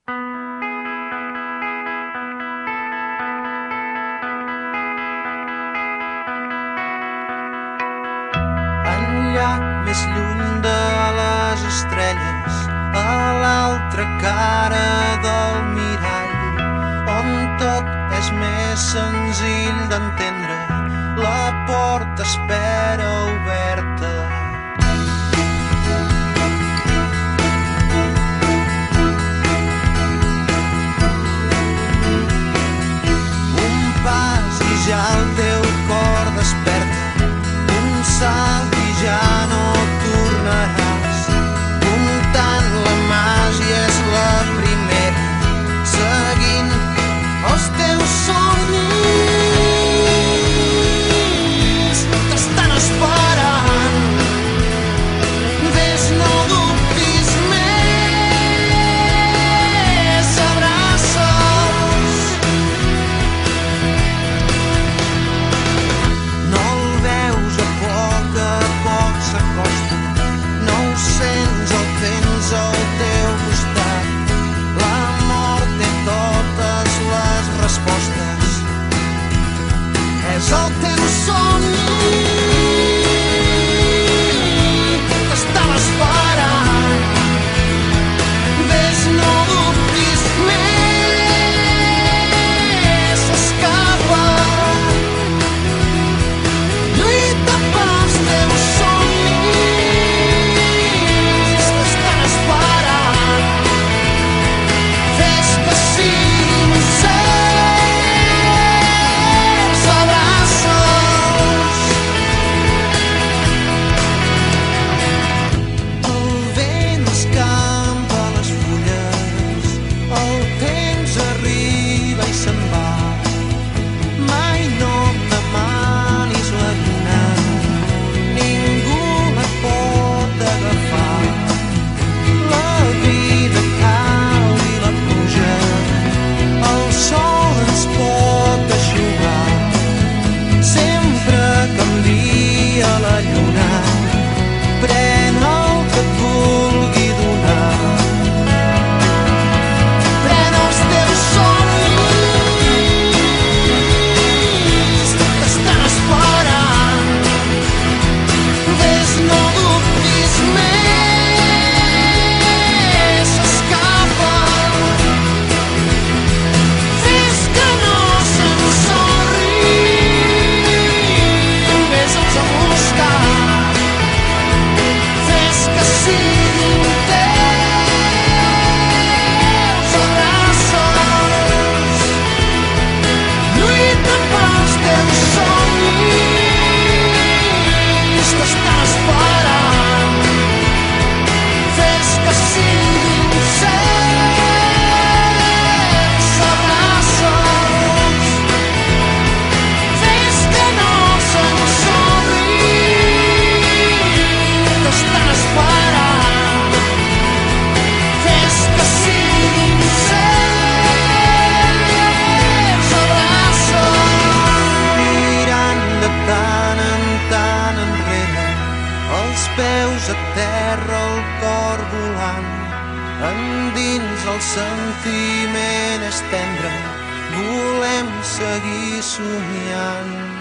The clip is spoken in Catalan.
Enllà, més lluny de les estrelles, a l'altra cara del mirall, on tot és més senzill d'entendre, la porta espera oberta. Un pas i ja el teu cor desperta, un salt i ja no tornaràs. Comptant la màgia és la primera, seguint els teus somnis. T'estan esperant, ves, no dubtis més, abraça'ls. No el veus, a poc s'acosta, no ho sents, el tens al teu costat. La mort té totes les respostes, és el teu somni. T'estava esperant, ves, no dubtis més, escapa. Lluita pels teus somnis, t'estan esperant. Fes que siguin certs, abraça'ls. El vent escampa les fulles, el temps arriba i se'n va. Mai no em demanis la lluna, ningú la pot agafar. La vida cau i la pluja, el sol ens pot eixugar. Sempre canvia la lluna, pren el que et vulgui donar. Pren els teus somnis, t'estan esperant. Ves, no dubtis més, escapa. Fes que no s'ensorrin, ves-los a buscar. Fes que siguin teus, abraça'ls. Lluita pels teus somnis, t'estan esperant. Fes que siguin certs, abraça'ls. Fes que no s'ensorrin, t'estan esperant. Fes que siguin certs, abraça'ls. Mirant de tant en tant enrere, els peus a terra, el cor volant. Endins el sentiment és tendre, volem seguir somiant.